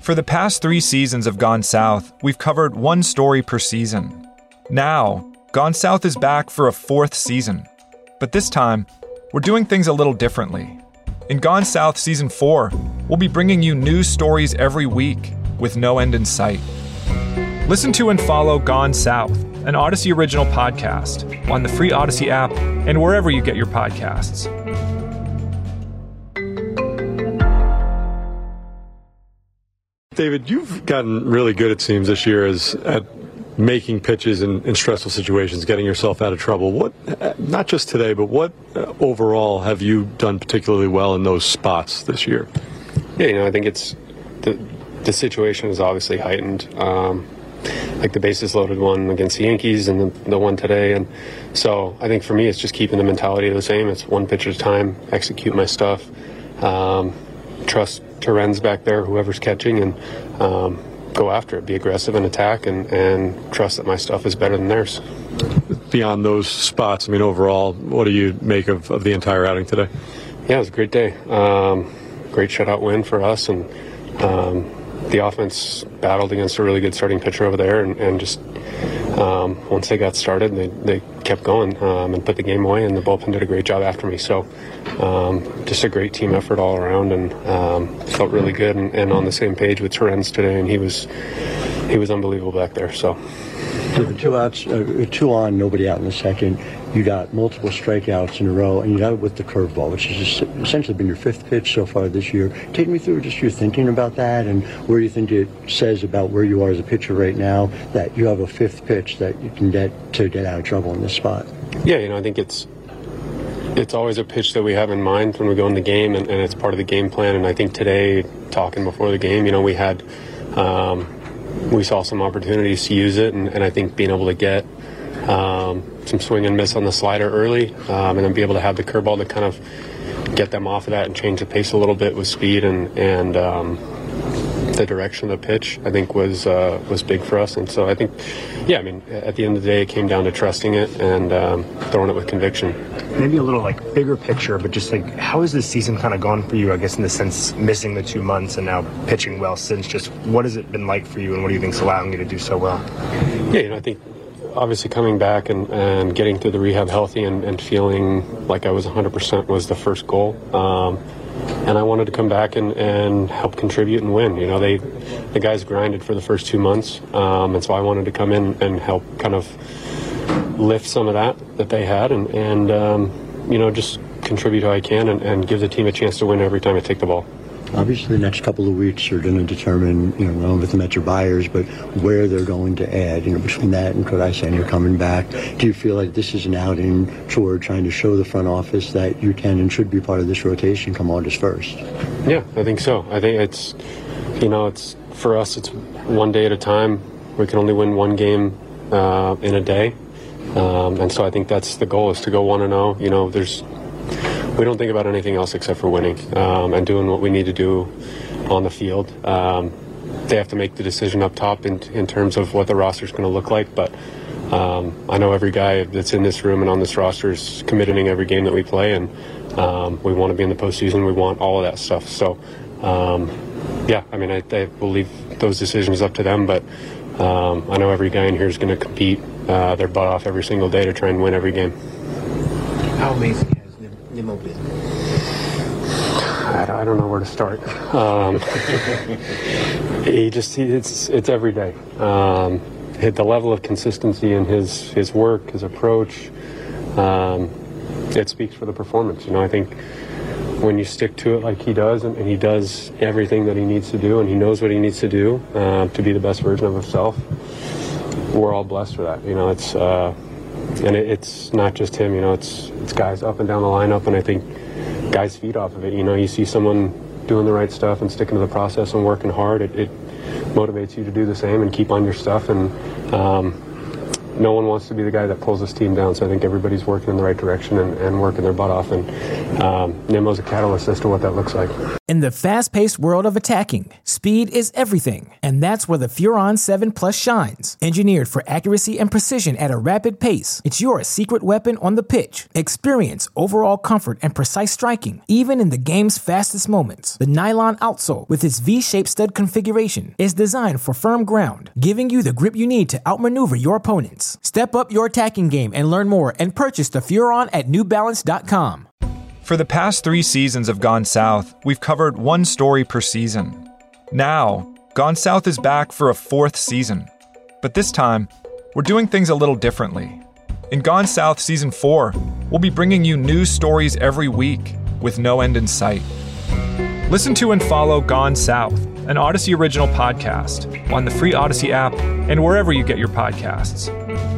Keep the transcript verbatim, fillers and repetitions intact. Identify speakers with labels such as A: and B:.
A: For the past three seasons of Gone South, we've covered one story per season. Now, Gone South is back for a fourth season. But this time, we're doing things a little differently. In Gone South Season four, we'll be bringing you news stories every week with no end in sight. Listen to and follow Gone South, an Odyssey original podcast, on the free Odyssey app and wherever you get your podcasts.
B: David, you've gotten really good, it seems, this year as at making pitches in, in stressful situations, getting yourself out of trouble. What, not just today, but what uh, overall have you done particularly well in those spots this year?
C: Yeah, you know, I think it's the the situation is obviously heightened. Um, like the bases loaded one against the Yankees and the, the one today, and so I think for me it's just keeping the mentality the same. It's one pitch at a time, execute my stuff, um, trust Terrens back there, whoever's catching, and um, go after it, be aggressive and attack, and, and trust that my stuff is better than theirs.
B: Beyond those spots, I mean, overall, what do you make of, of the entire outing today?
C: Yeah, it was a great day. Um, great shutout win for us, and um, the offense battled against a really good starting pitcher over there, and, and just um, once they got started, they, they kept going um, and put the game away, and the bullpen did a great job after me. So um, just a great team effort all around, and um, felt really good, and, and on the same page with Terrens today, and he was he was unbelievable back there. So
D: two outs, uh, two on, nobody out in the second. You got multiple strikeouts in a row, and you got it with the curveball, which has essentially been your fifth pitch so far this year. Take me through just your thinking about that, and where you think it says about where you are as a pitcher right now, that you have a fifth pitch that you can get to get out of trouble in this spot.
C: Yeah, you know, I think it's it's always a pitch that we have in mind when we go in the game, and, and it's part of the game plan. And I think today, talking before the game, you know, we had um, we saw some opportunities to use it, and, and I think being able to get um, some swing and miss on the slider early, um, and then be able to have the curveball to kind of get them off of that and change the pace a little bit with speed and and um, the direction of the pitch, I think was uh, was big for us. And so I think, yeah, I mean, at the end of the day, it came down to trusting it and um, throwing it with conviction.
E: Maybe a little like bigger picture, but just like how has this season kind of gone for you? I guess in the sense missing the two months and now pitching well since. Just what has it been like for you, and what do you think's allowing you to do so well?
C: Yeah, you know, I think obviously coming back and, and getting through the rehab healthy and, and feeling like I was one hundred percent was the first goal. Um, and I wanted to come back and, and help contribute and win. You know, they the guys grinded for the first two months, um, and so I wanted to come in and help kind of lift some of that that they had, and, and um, you know, just contribute how I can and, and give the team a chance to win every time I take the ball.
D: Obviously, the next couple of weeks are going to determine, you know, not only if the Mets are buyers, but where they're going to add. You know, between that and Kodai and you're coming back, do you feel like this is an outing toward trying to show the front office that you can and should be part of this rotation come August first?
C: Yeah, I think so. I think it's, you know, it's for us, it's one day at a time. We can only win one game uh, in a day, um, and so I think that's the goal, is to go one and zero. You know, there's. We don't think about anything else except for winning um, and doing what we need to do on the field. Um, they have to make the decision up top in, in terms of what the roster is going to look like. But um, I know every guy that's in this room and on this roster is committed in every game that we play, and um, we want to be in the postseason. We want all of that stuff. So, um, yeah, I mean, I, I will leave those decisions up to them. But um, I know every guy in here is going to compete uh, their butt off every single day to try and win every game.
F: How amazing Nimmo been?
C: I don't, I don't know where to start. Um, he just he, it's it's every day. Um, the level of consistency in his his work, his approach, um, it speaks for the performance. You know, I think when you stick to it like he does, and, and he does everything that he needs to do, and he knows what he needs to do uh, to be the best version of himself, we're all blessed for that. You know, it's. Uh, And it, it's not just him, you know, it's it's guys up and down the lineup, and I think guys feed off of it. You know, you see someone doing the right stuff and sticking to the process and working hard, it, it motivates you to do the same and keep on your stuff. And um, no one wants to be the guy that pulls this team down, so I think everybody's working in the right direction and, and working their butt off. And um, Nimmo's a catalyst as to what that looks like.
G: In the fast-paced world of attacking, speed is everything, and that's where the Furon seven Plus shines. Engineered for accuracy and precision at a rapid pace, it's your secret weapon on the pitch. Experience overall comfort and precise striking, even in the game's fastest moments. The nylon outsole, with its V-shaped stud configuration, is designed for firm ground, giving you the grip you need to outmaneuver your opponents. Step up your attacking game and learn more and purchase the Furon at new balance dot com.
A: For the past three seasons of Gone South, we've covered one story per season. Now, Gone South is back for a fourth season. But this time, we're doing things a little differently. In Gone South Season four, we'll be bringing you new stories every week, with no end in sight. Listen to and follow Gone South, an Odyssey original podcast, on the free Odyssey app and wherever you get your podcasts.